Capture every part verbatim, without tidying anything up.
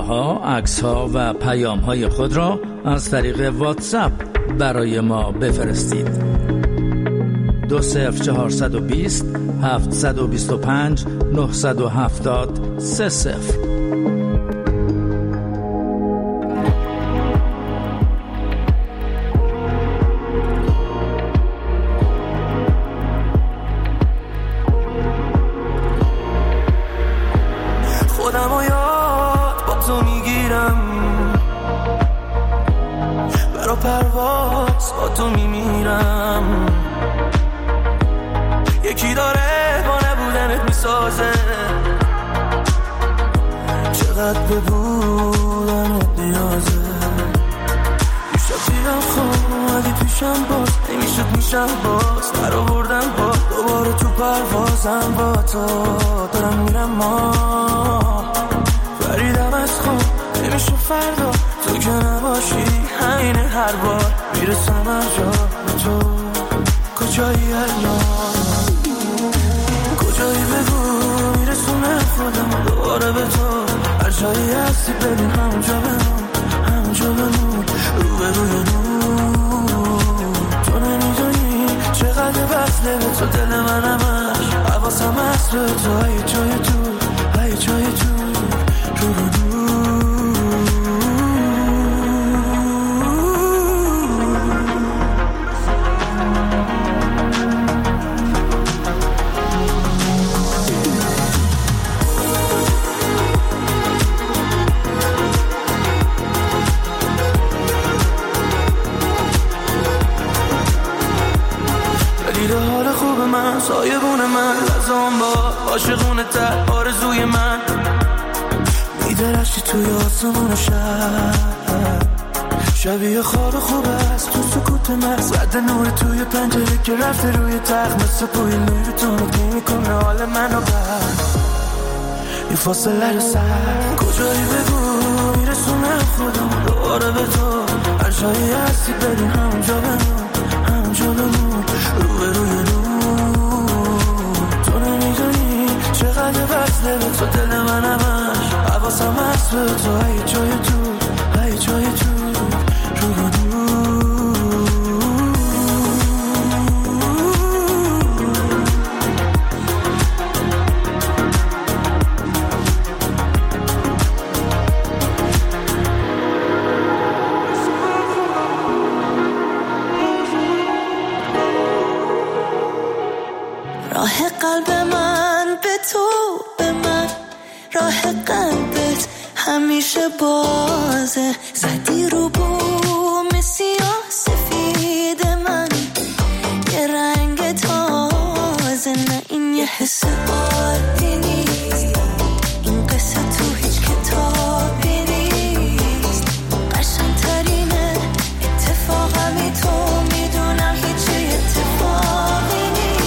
ویدیوها، عکس‌ها و پیام‌های خود را از طریق واتساپ برای ما بفرستید. دو صفر چهارصد و بیست هفتصد و بیست و پنج نهصد و هفتاد سه صفر. خودم و یاد با تو میگیرم، برا پرواز با تو میمیرم. یکی داره با نبودنت میسازه، چقدر به بودنت نیازه. پیشت دیدم خواب اومدی پیشم، باز نمیشد میشم باز در آوردم با دوباره تو پروازم با تو دارم میرم. ما فریدم از خواب نمیشه فردا تو که نباشی، همینه هر بار میرسم هر جا به تو. کجایی الان، کجایی بگو میرسونه خودم دوباره به تو. هر جایی هستی ببین همونجا بمون، همونجا بمون رو به روی نور. تو نمیدونی چقدر وصله به تو دل من همش، حواسم هست به تو های جای تو، های جای تو رو به نور. سایبون من لازم با عاشقونه تر آرزوی من میدرشتی توی آسمون شب، شبیه خواب خوب است تو سکوت مغز. رد نور توی پنجره که رفته روی تخت، مثل بوی نور تو نگی میکنه حال منو بر این فاصله رو سر. کجایی بگو میرسونه خودم دوباره به تو. هر جایی هستی بریم همونجا بمون، همونجا بمون رو به روی نور. چقدر وصله به تو دل من همش، حواسم هست به تو های جای تو، های جای تو رو به نور. راه قلب من به تو، به من راه قلبت همیشه بازه. زدی رو بوم سیاه سفید من یه رنگ تازه. نه این یه حس عادی نیست، این قصه تو هیچ کتابی نیست. قشنگ‌ترینه اتفاقمی تو میدونم هیچ اتفاقی نیست.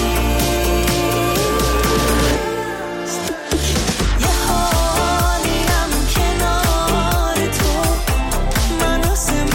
یه حالیم کنار تو، من واسه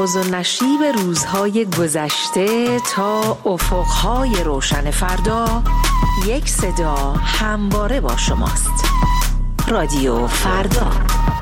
ناز و نشیب روزهای گذشته تا افقهای روشن فردا، یک صدا همواره با شماست. رادیو فردا.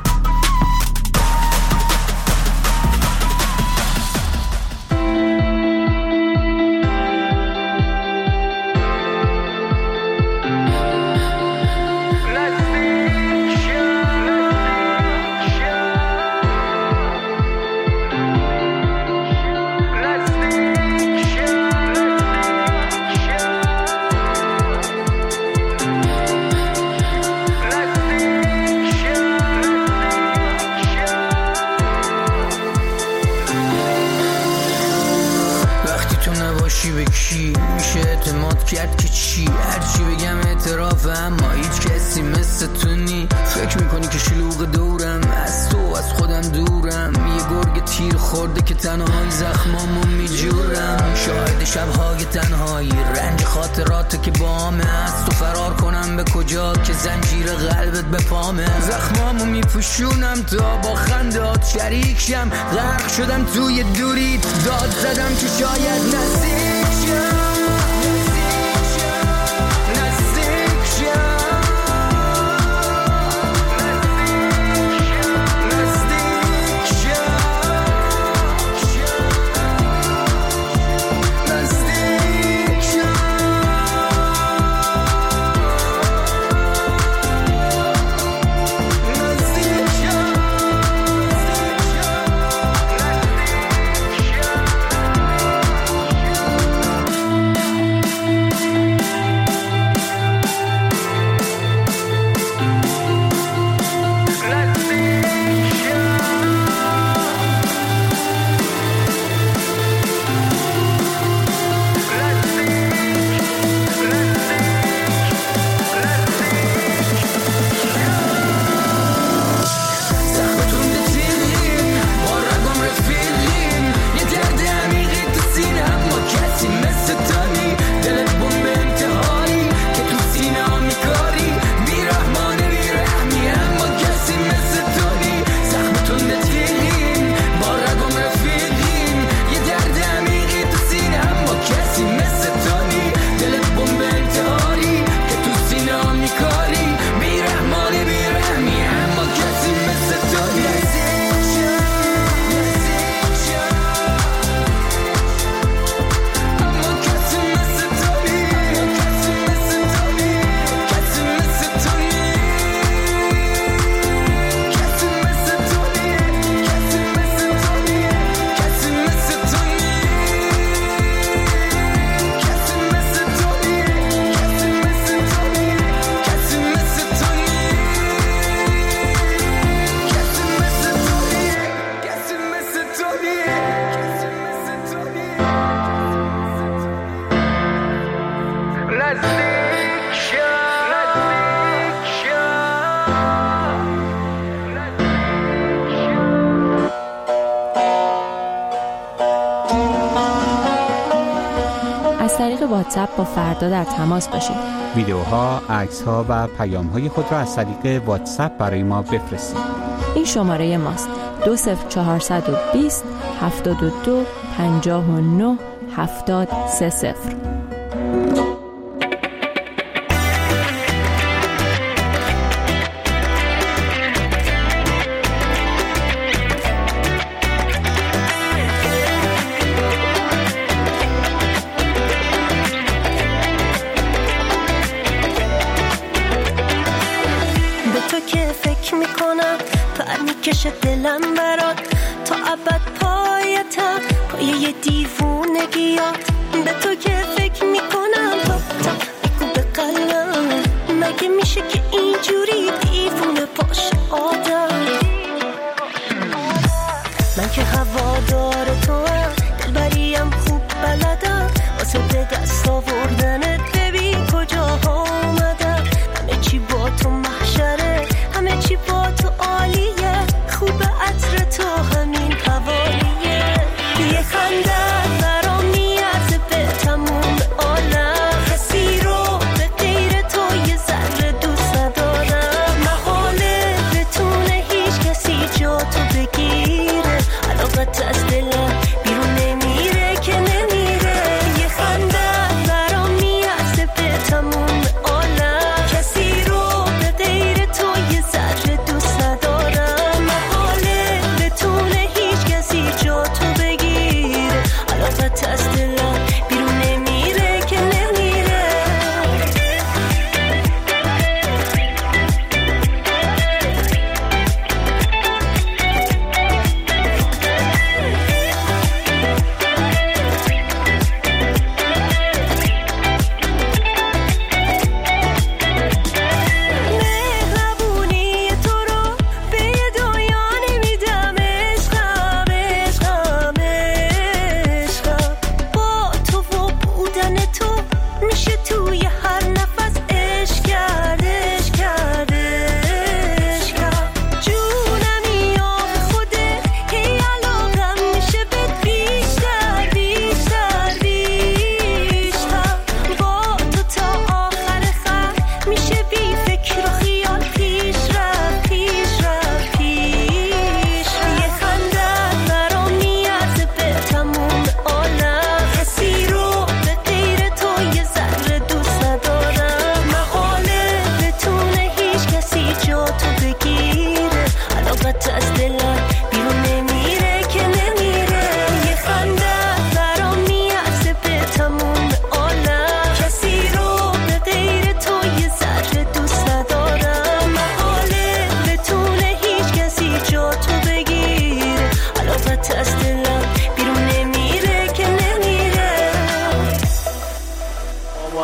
کرد که چی هرچی بگم اعترافه، اما هیچ کسی مثل تو نی. فکر میکنی که شلوغ دورم، از تو از خودم دورم. یه گرگ تیر خورده که تنهایی زخمامو میجورم. شاهد شبهای تنهایی، رنج خاطرات که بامه. از تو فرار کنم به کجا که زنجیر قلبت به پامه. زخمامو میپوشونم تا با خندات شریک شم. غرق شدم توی دوری، داد زدم که شاید نزدیک شم. واتساپ با فردا در تماس باشید. ویدیوها، عکس‌ها و پیام‌های خود را از طریق واتساپ برای ما بفرستید. این شماره ماست: دو صفر چهارصد و بیست هفتاد و دو پنجاه و نه هفتاد سه صفر. کشه دلم برات تا ابد پایتم، پایه یه دیوونگیات. به تو که فکر میکنم تا تا بگو به قلبم، مگه میشه که اینجوری دیوونه باشه آدم؟ من که هوادار تو هم، دلبریم خوب بلدم، واسه به دست آوردنت ببین کجاها اومدم. همه چی با تو محشره، همه چی با تو عالیه، خوب عطر تو همین حوالیه. یه خنده برام میاد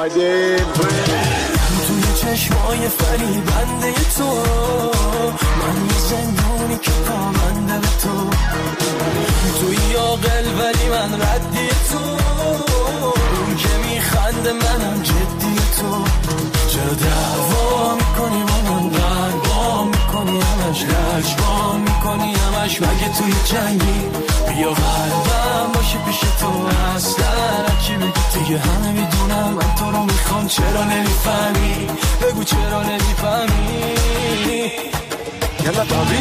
اومدیم توی چشمای فریبنده تو، من یه زندانی که پابنده به تو، توی عاقل ولی من ردی تو، اون که میخنده منم جدی تو. چرا دعوا میکنی با من، قلبا میکنی همش، لجبا میکنی همش، مگه توی جنگی بیا قلبم باشه پیش تو. اصلا چی بگی دیگه همه میدونم من تو رو میخوام، چرا نمیفهمی بگو چرا نمیفهمی. یلا بابی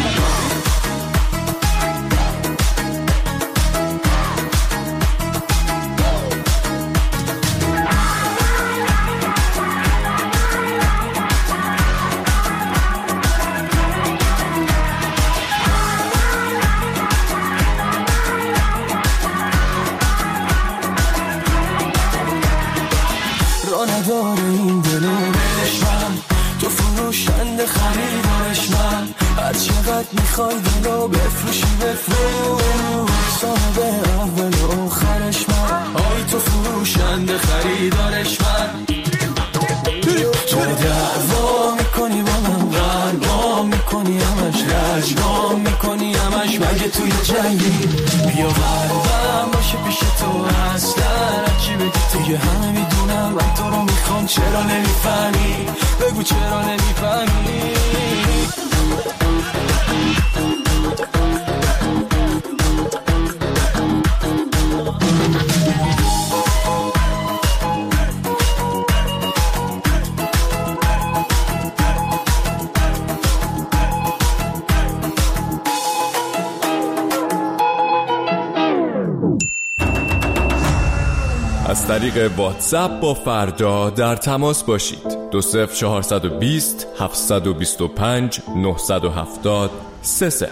نداره این دل من، تو فروشنده خریدارش من، هر چقدر میخوای دلو بفروشی بفروش، صاحب اول و آخرش من، آی تو فروشنده خریدارش من. تو دعوا میکنی با من، قلبا میکنی همش، لجبا میکنی همش، مگه توی جنگی بیا قلبم باشه پیش تو. اصلا چی بگی دیگه همه میدونم من تو رو میخوام، چرا نمیفهمی بگو چرا نمیفهمی. از طریق واتساپ با فردا در تماس باشید. دو صفر چهارصد و بیست هفتصد و بیست و پنج نهصد و هفتاد سه صفر.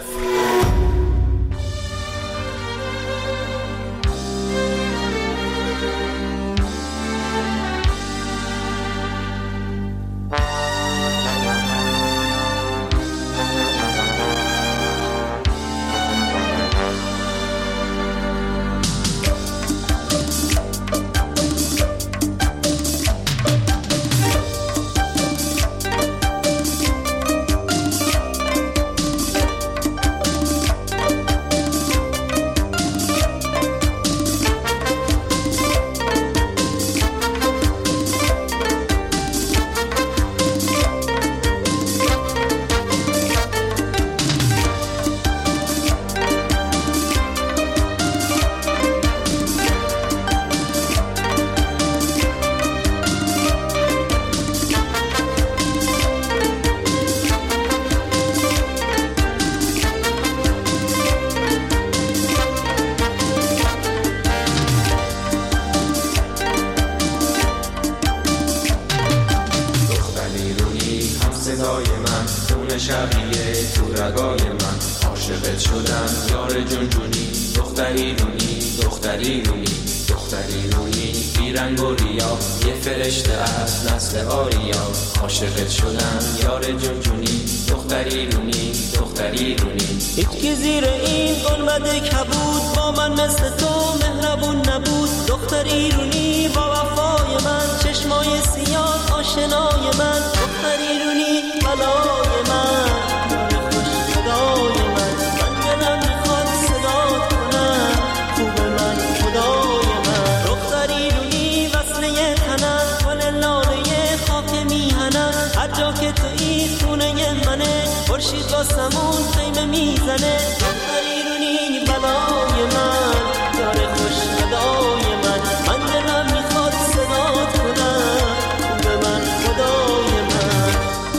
شبیه تو رگای من، عاشقت شدم یار جونجونی، دختری رونی دختری رونی دختری رونی، بیرنگ و ریا یه فرشته از نسل آریا، عاشقت شدم یار جونجونی، دختری رونی دختری رونی. هیچ که زیر این قلمت کبود با من مثل تو مهربون نبود، دختری رونی با وفای من، چشمای سیاه آشنای من، دختری رونی بلای من، خوش صدای من، من دلم میخواد صدات کنم، خوب من خدای من، دختری رونی وصله تنم، گل لاله خاک میهنم، هر جا که تویی خونه منه، خورشید واسمون خیمه میزنه، دختری رونی بلای من، یار خوش صدای من، من دلم میخواد صدات کنم، خوب من خدای من.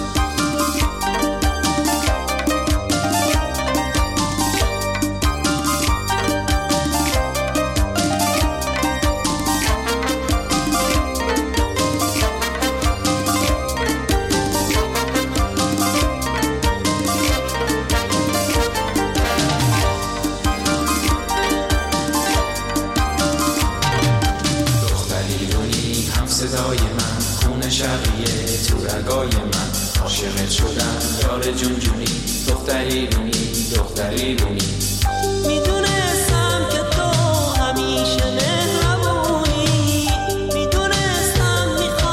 صدای من خون شقیه تو رگای من، عاشقت شدم یار جونجونی، دختری رونی دختری رونی. میدونستم که تو همیشه مهربونی، میدونستم میخوای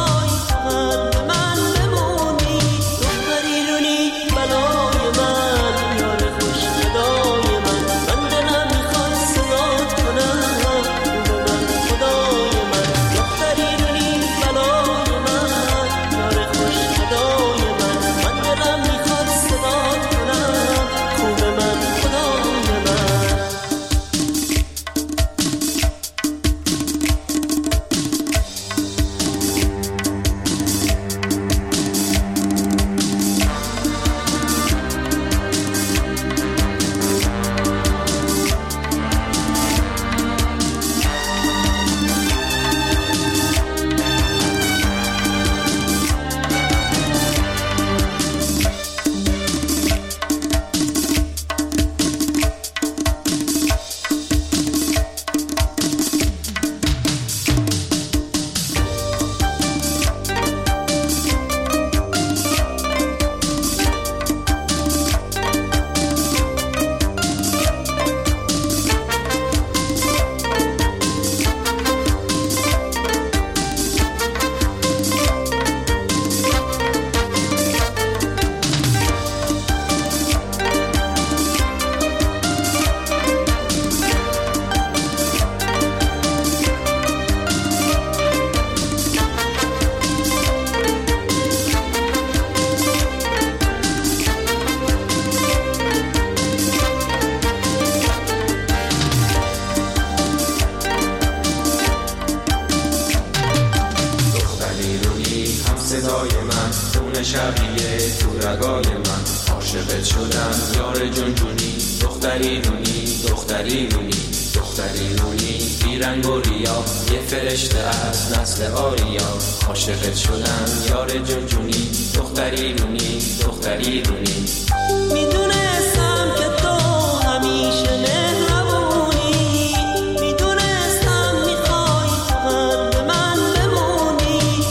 روزای من، خون شبیه تو رگای من، عاشقت شدم یار جونجونی، دختری رونی دختری رونی دختری رونی، بیرنگ و ریا، یه فرشته از نسل آریا، عاشقت شدم یار جونجونی، دختری رونی دختری رونی. میدونستم که تو همیشه مهربونی، میدونستم میخوای تو قلب من بمونی.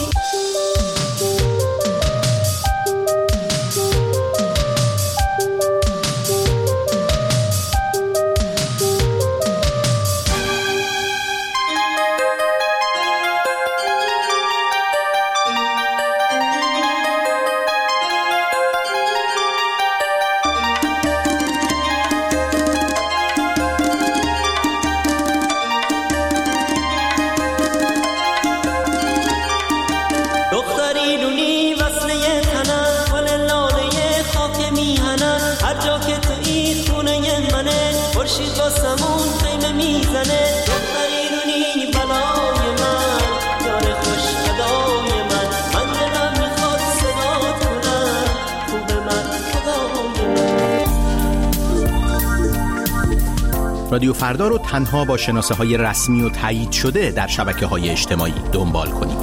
رادیو فردا رو تنها با شناسه های رسمی و تایید شده در شبکه های اجتماعی دنبال کنید.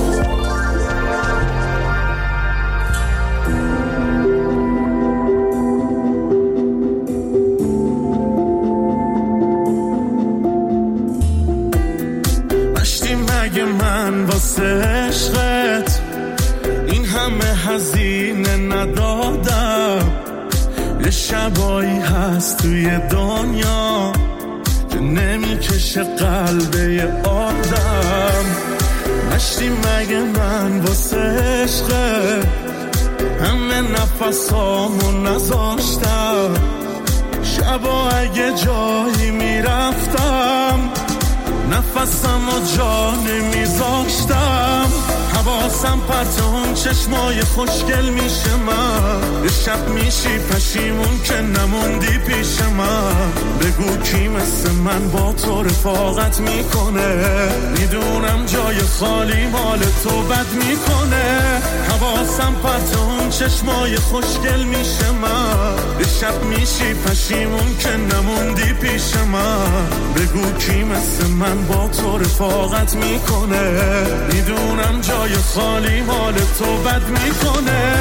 مشتی مگه من واسه عشقت این همه هزینه ندادم، یه شبایی هست توی دنیا که نمیکشه قلبه آدم. مشتی مگه من واسه عشقه همه نفسامو نذاشتم، شبا اگه جایی میرفتم نفسم و جا نمیذاشتم. حواسم پرت اون چشمای خوشگل میشه من، یه شب میشی پشیمون که نموندی پیش من. بگو کی مثل من با تو رفاقت میکنه، میدونم جای خالی مال تو بد میکنه. حواسم پرت اون چشمای خوشگل میشه من، یه شب میشی پشیمون که نموندی پیش من. بگو کی مثل من با تو رفاقت میکنه، میدونم جای خالی مال تو بد میکنه.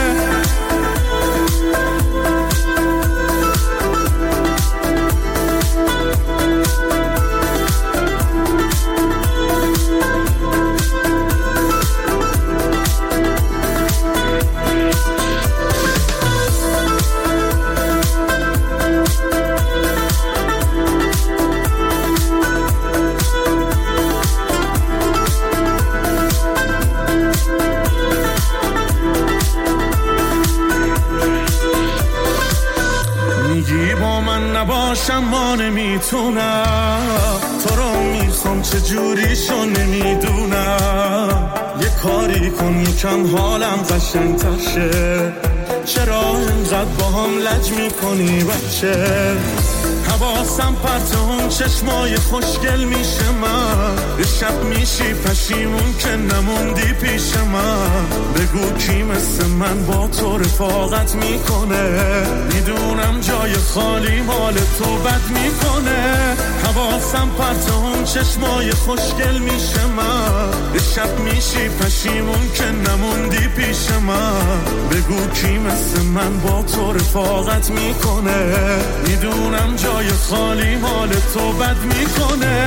نباشم ما نمیتونم، تو رو میخوام چجوری شو نمیدونم. یه کاری کن یکم حالم قشنگ‌تر شه، چرا اینقدر با هم لج میکنی بچه؟ حواسم پرت اون چشمای خوشگل میشه من، یه شب میشی پشیمون که نموندی پیش من. بگو کی مثل من با تو رفاقت میکنه، میدونم جای خالی مال تو بد میکنه. حواسم پرت اون چشمای خوشگل میشه من، یه شب میشی پشیمون که نموندی پیش من. بگو کی مثل من با تو رفاقت میکنه، میدونم جای خالی مال تو بد میکنه.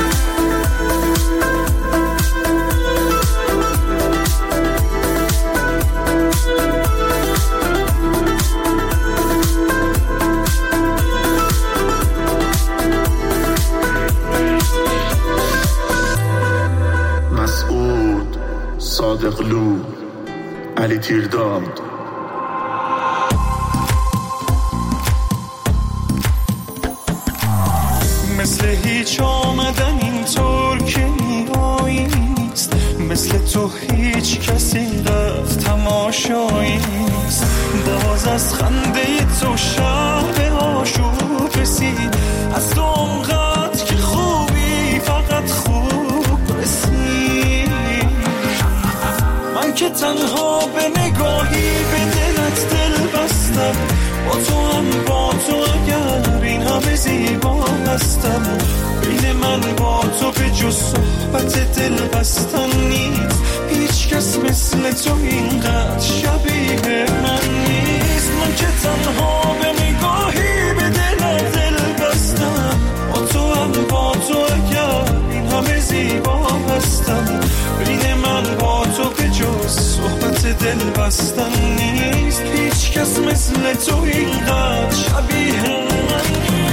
مسعود صادقلو علی تیرداد. مثل هیچ آمدن اینطور که میایی نیست، مثل تو هیچ کسی رفت تماشایی نیست. باز از خنده تو شب آشوب رسید، از تو اونقدر که خوبی فقط خوب رسید. من که تنها به نگاهی به دلت دل بستم، با تو هم با تو اگر این همه زیبا هستم. بین من با تو به جز صحبت دل بستن نیست، هیچ کس مثل تو اینقدر شبیه من نیست. من که تنها به نگاهی به دل دل بستم، با تو هم با تو اگر این همه زیبا هستم. بین من با تو به جز صحبت دل بستن نیست، هیچ کس مثل تو اینقدر شبیه من نیست.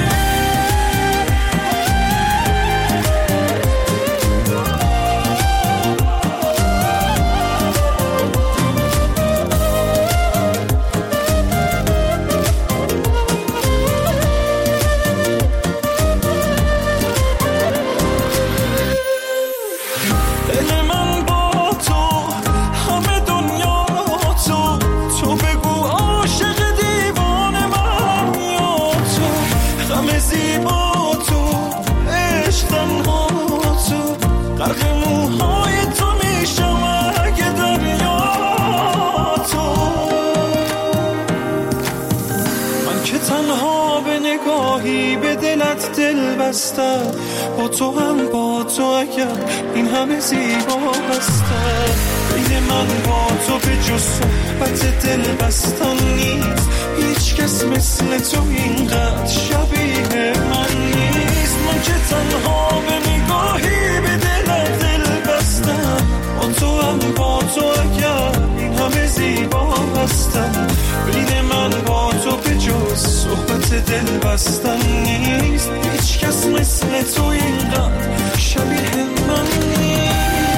با تو هم با تو اگر این همه زیبا هستم. بین من با تو به جز صحبت دل بستن نیست، هیچ کس مثل تو اینقدر شبیه من نیست. من که تنها به نگاهی به دل دل بستم، با تو هم با تو اگر این همه زیبا هستم. بین من با تو به جز صحبت دل بستن نیست، هیچ کس مثل تو اینقدر شبیه من نیست.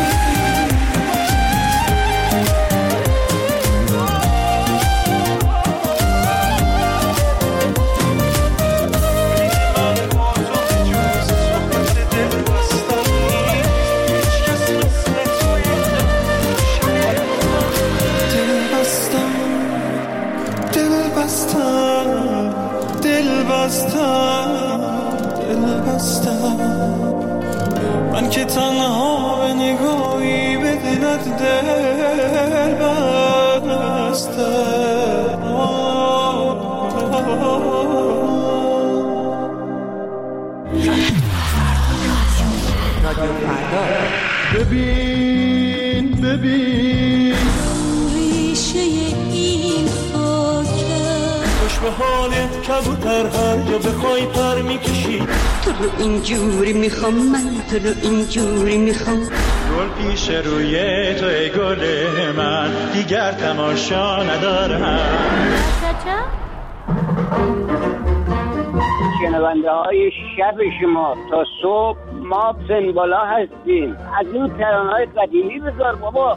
من که تنها به نگاهی به دلت دل بستم. ببین ببین ریشه این خاکه، خوش به حالت کبوتر هر جا بخوای پر میکشی. تو رو اینجوری میخوام، من تو رو اینجوری میخوام. گل پیش روی تو ای گل من، دیگر تماشا ندارم. شنونده های شب شما تا صبح ما سنبالا هستیم. از این ترانه های قدیمی بذار بابا.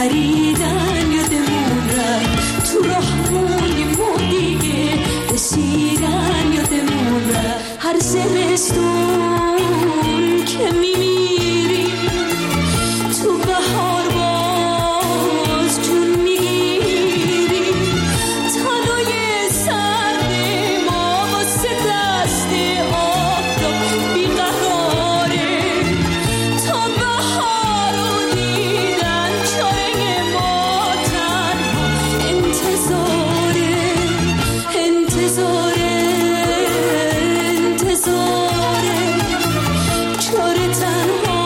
پریدن یادمون رفت، تو راهمونیمون دیگه رسیدن یادمون رفت. هر زمستون که میمیریم تو بهار باز جون میگیریم، تنوی سرد ما واسه دست آفتاب بیقراره. تا بهار رو دیدن چاره ما تنها انتظاره، انتظاره، انتظاره، چاره تنها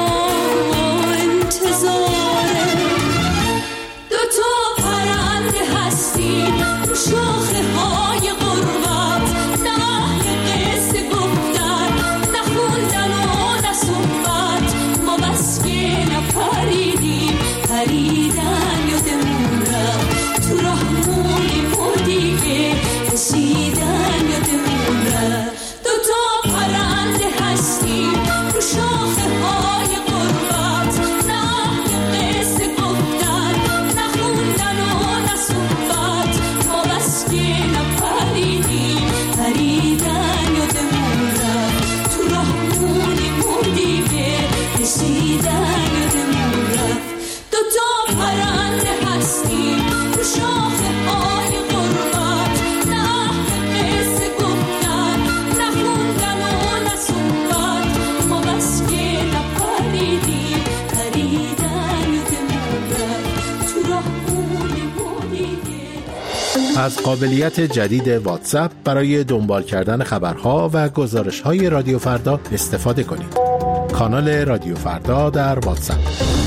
انتظاره. دوتا پرنده هستیم رو شاخه های غربت، نه قصه گفتن، نه خوندن و نه صحبت. ما بس که نپریدیم، پریدن یادمون رفت، تو راهمونیمون دیگه رسیدن یادمون رفت. دوتا پرنده هستیم رو شاخه های غربت، نه قصه گفتن، نه خوندن و نه صحبت. ما بس که نپریدیم، پریدن یادمون رفت، تو راهمونیمون دیگه رسیدن یادمون رفت. دوتا پرنده هستیم رو شاخه های غربت، نه قصه گفتن، نه خوندن و نه صحبت. ما بس که نپریدیم، پریدن یادمون رفت، تو راهمونیمون دیگه. از قابلیت جدید واتساپ برای دنبال کردن خبرها و گزارش‌های رادیو فردا استفاده کنید. کانال رادیو فردا در واتساپ.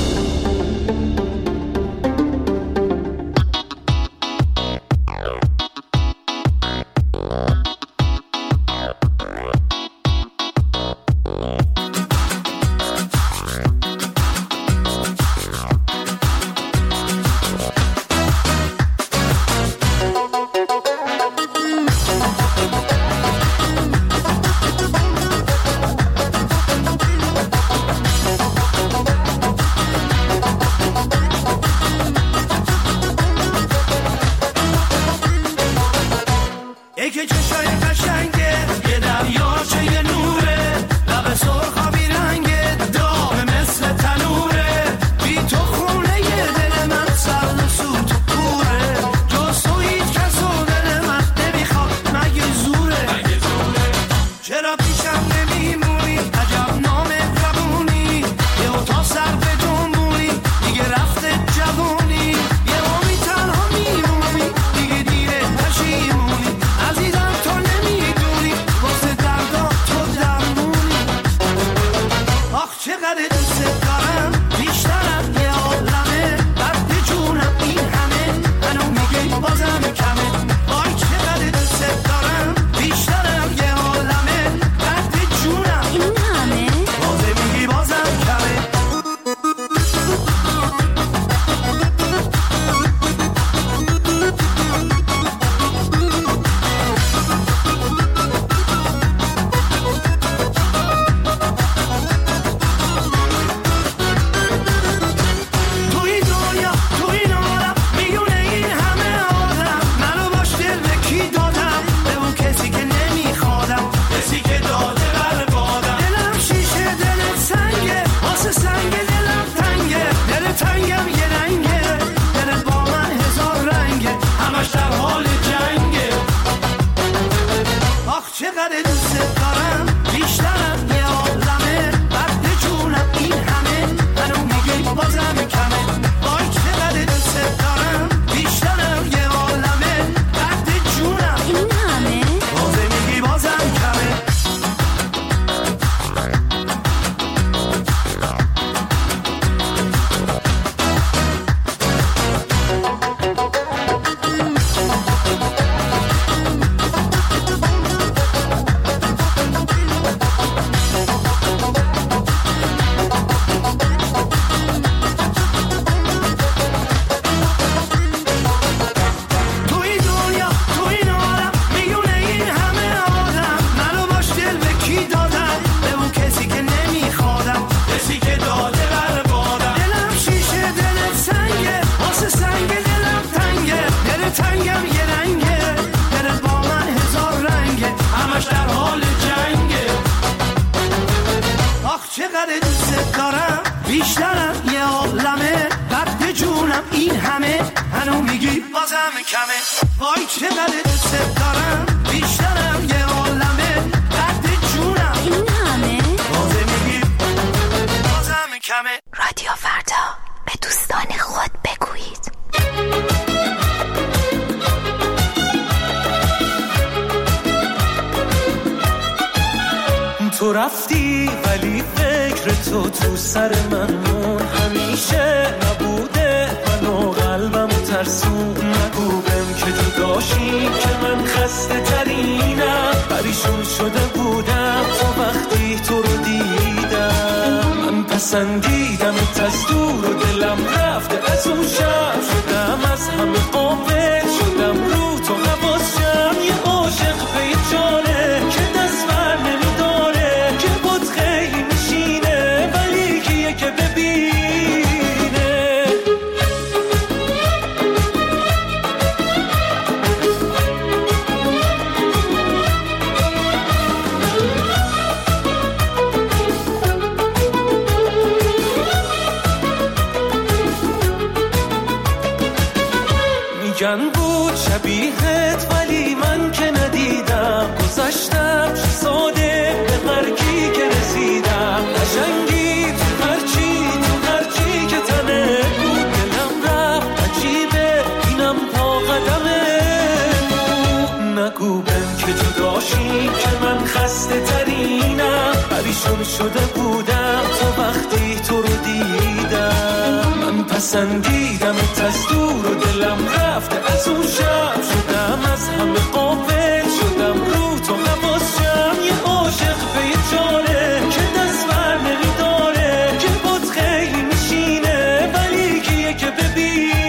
یکی چشای قشنگه، یه دریاچه یه نوره، لب سرخا بی رنگه، داغ مثل تنوره. بی تو خونه یه دل من سرد و سوت و کوره، جز تو هیچ کس و دل من نمیخواد، مگه زوره؟ چرا پیشم نمیمونی؟ عجب نام ربونی، یه اتاق سر به جنبونی، دیگه رفته جوونی. یه امی تنها میمونی، دیگه دیره پشیمونی. عزیزم تو نمیدونی، واسه دردا تو درمونی. آخ چقدر دوست دارم، بیشتر از یه عالمه. درد جونم این همه، منو میگی بازم کمه. آی چقدر دوست دارم، بیشتر از یه عالمه. درد جونم این همه، بازم میگی بازم کمه. دارم بیشترم یه عالمه قد جونم این همه هنو میگی بازم کمه وای چقدر دوست دارم بیشترم یه عالمه قد جونم این همه بازم میگی بازم کمه. رادیو فردا به دوستان خود بگویید. تو رفتی ولی فکر تو تو سر من مون همیشه نبوده من و قلبم ترسون نگو بهم که تو داشتی که من خسته ترینم پریشون شده بودم تو وقتی تو رو دیدم من پسندیدم از دور و دلم رفته از اون شب شدم از همه قافل شدم رو تو حواسم یه عاشق به جانه که دست بر نمیداره که بود خیلی میشینه ولی کیه که ببینه میگن بود شبیهت ولی من که ندیدم گذشتم چه ساده به مرگی که رسیدم قشنگی تو هرچی تو هرچی که تنه بود دلم رفت عجیبه اینم پا قدمه نگو بهم که تو داشتی که من خسته ترینم پریشون شده بودم تو وقتی تو رو دیدم من پسندیدم از دور و دلم رفته از اون شب شدم از همه قافل شدم رو تو حواسم یه عاشق به جانه که دست بر نمیداره که بود خیلی میشینه ولی کیه که ببینه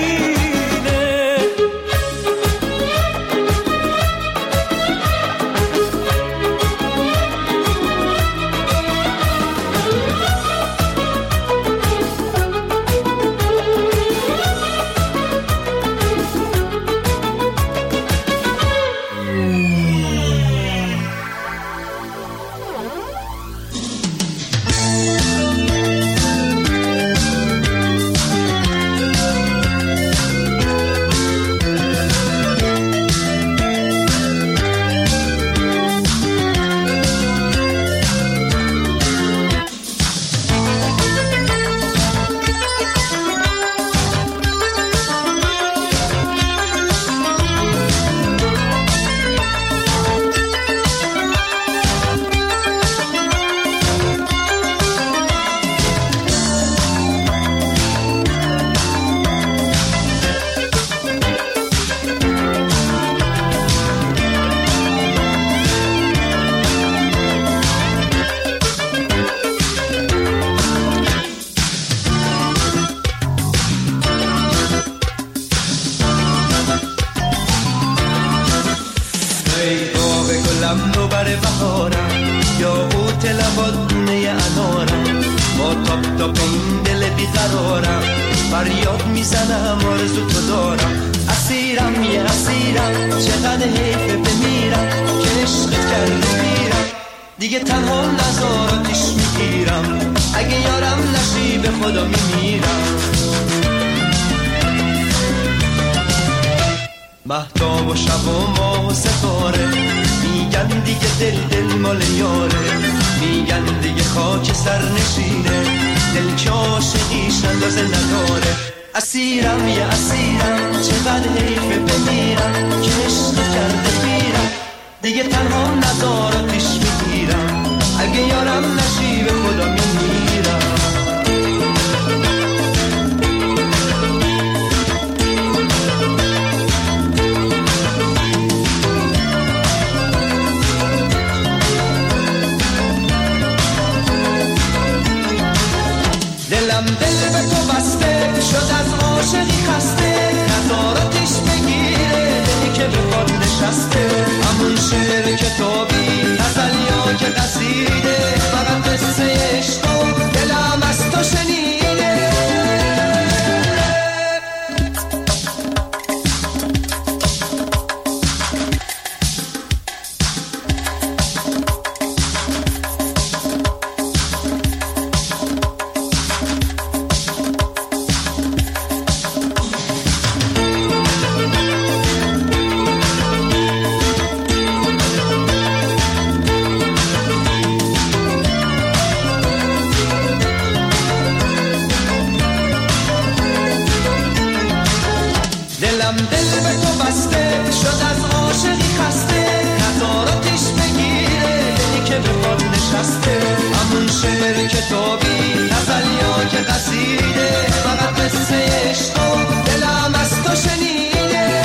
دلم دل به تو بسته شد از عاشقی خسته نظاراتش بگیره یکی که به پاد نشسته همون شعر کتابی غزلیا که قصیده فقط قصه عشق و دلم از تو شنیده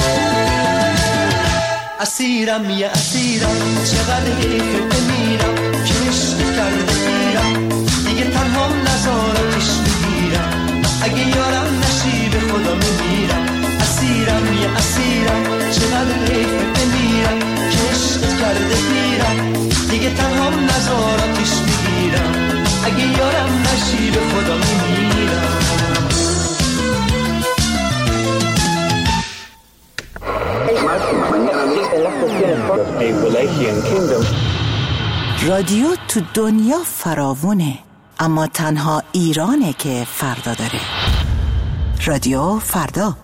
اسیرم یه اسیرم چقدر حیفه بمیرم که عشق کرده گیرم دیگه تنها نظارتش میگیرم اگه یارم نشی به خدا میمیرم اسیرم یه اسیرم چقدر حیفه بمیرم که عشق کرده گیرم دیگه تنها نظارتش میگیرم اگه یارم نشی به خدا میمیرم رادیو تو دنیا فراوونه اما تنها ایرانه که فردا داره. رادیو فردا.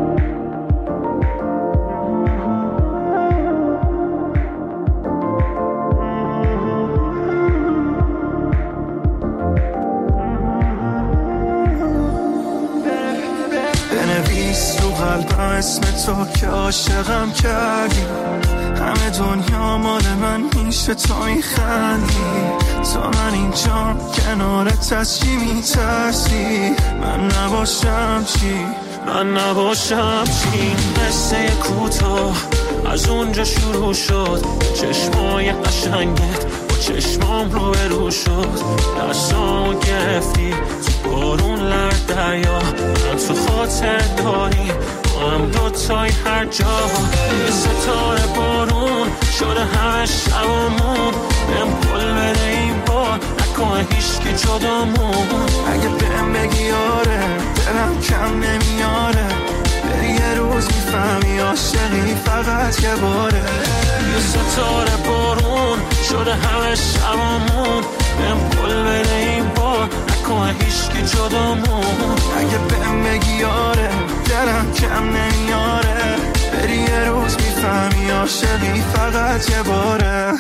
بنویس رو قلبم اسم تو که عاشقم کردی همه دنیا مال من میشه تو میخندی تا من اینجا کنارت از چی میترسی من نباشم چی من نباشم چی قصه کوتاه از اونجا شروع شد چشمای قشنگت با چشمام رو برو شد دستامو گرفتی تو بارون لرد دریا من تو خاطر داری هم دوتای هر جا یه ستاره بارون شده همه شبامون بهم پل بده این بار نکنه هیچ که جدامون اگه بهم بگی آره دلم کم نمیاره بری یه روز میفهمی عاشقی فقط یه باره یه ستاره بارون شده همه شبامون بهم پل بده این بار نکنه هیچ که جدامون اگه بهم بگی آره دلم کم نمیاره بری یه روز میفهمی عاشقی فقط یه باره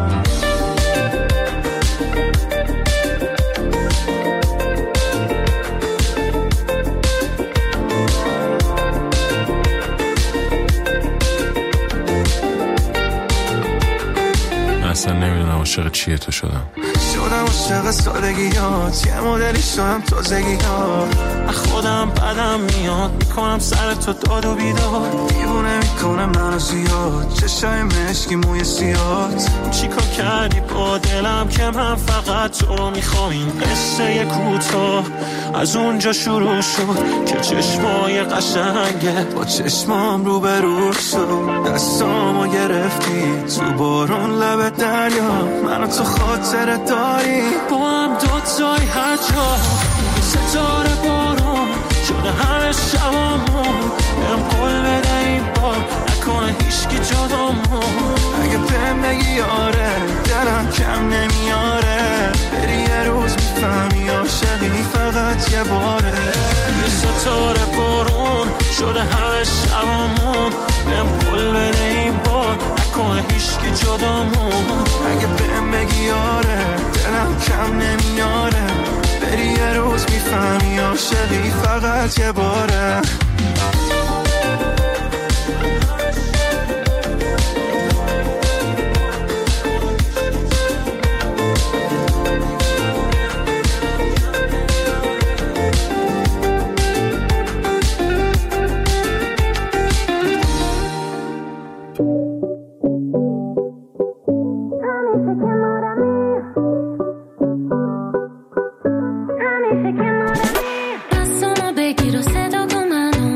اصلا نمیدونم عاشق چیه تو شدم شدم عاشق سادگیات یه مدلی شدم تازگیات خودم بدم میاد میکنم سر تو داد و بیداد دیوونه میکنم منو زیاد چشای مشکی موی سیاد چیکار کردی با دلم که من فقط تو رو میخوام این قصه کوتاه از اونجا شروع شد که چشمای قشنگت با چشمام رو به رو شد دستامو گرفتی تو بارون لب دریا منو تو خاطر داری با هم دوتای هر جا ستاره بارون شده همه شبامون بهم قول بده این بار نکنه هیچکی جدامون اگه بهم بگی آره دلم کم نمیاره بری یه روز میفهمی عاشقی فقط یه باره یه ستاره بارون شده همه شبامون بهم قول بده این بار نکنه هیچکی جدامون اگه بهم بگی آره دلم کم نمیاره بری یه روز میفهمی عاشقی فقط یه باره دستامو بگیر و صدا کن منو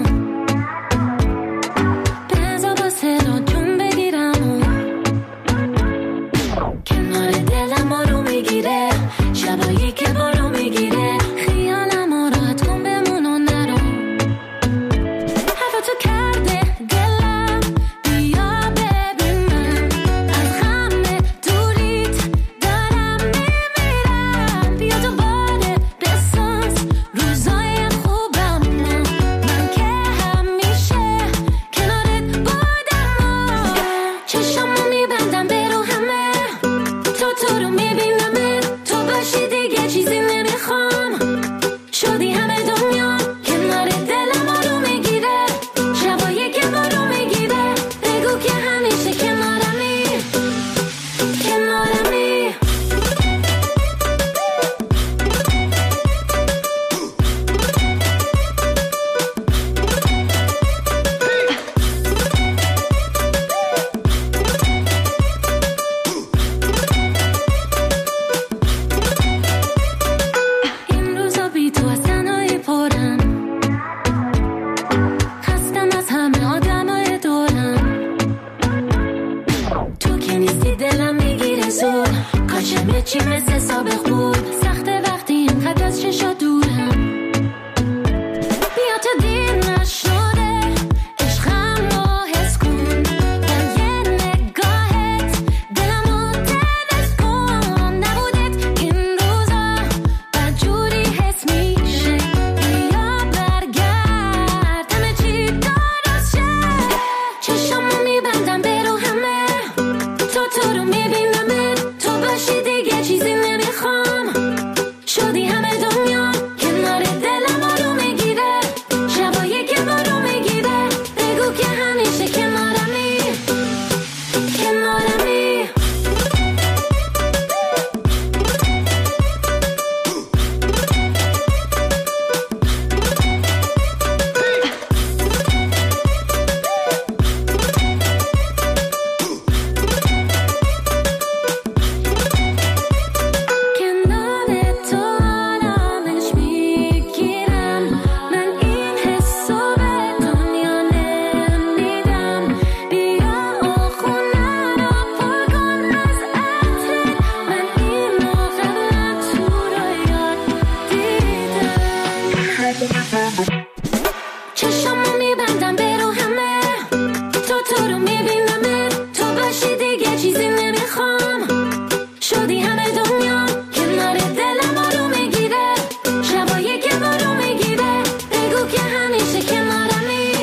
چشمو میبندم برو همه تو تو رو میبینم تو باشی دیگه چیزی نمیخوام شدی همه دنیا کنار دلم رو میگیره شبایی که برو میگیره بگو که همیشه کنارمی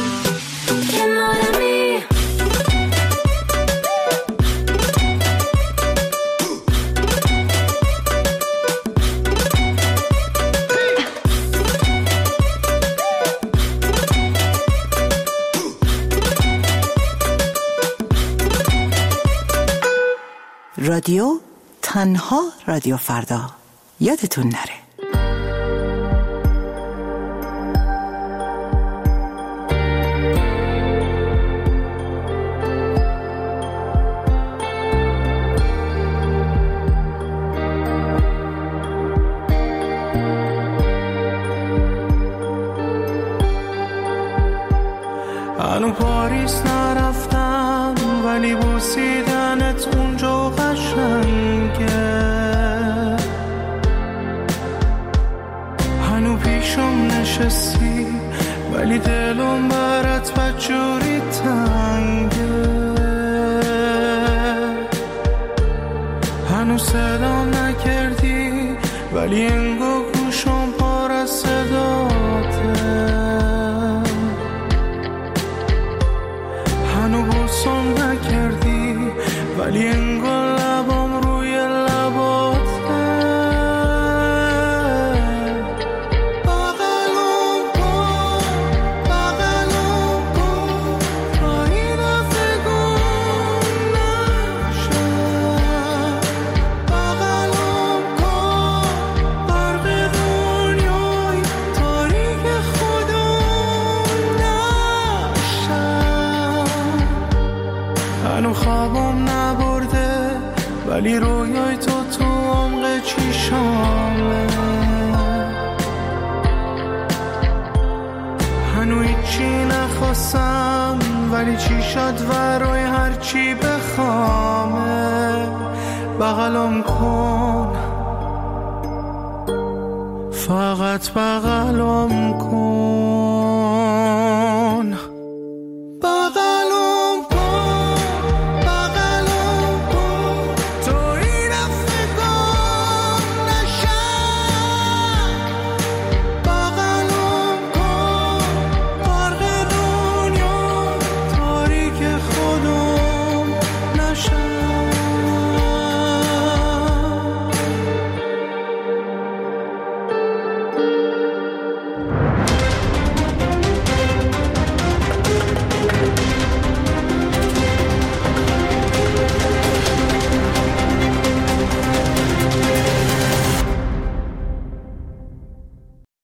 کنارمی رادیو تنها رادیو فردا یادتون نره. هنو پاریس نرفتم ولی بوسیدنت اونجا قشنگه هنو پیشم نشستی ولی دلم برات بدجوری تنگه هنو صدا نکردی ولی انگو گوشم پر از صداته هنو بوسم نکردی ولی انگو لبام روی لباته بغلم کن بغلم کن تا این دفعه گم نشم بغلم کن برق دنیای تاریک خودم نشم هنو خوابم نبرده ولی رویای تو تو عمق چیشامه هنو هیچی نخواستم ولی چی شد ورای هرچی بخوامه بغلم کن فقط بغلم کن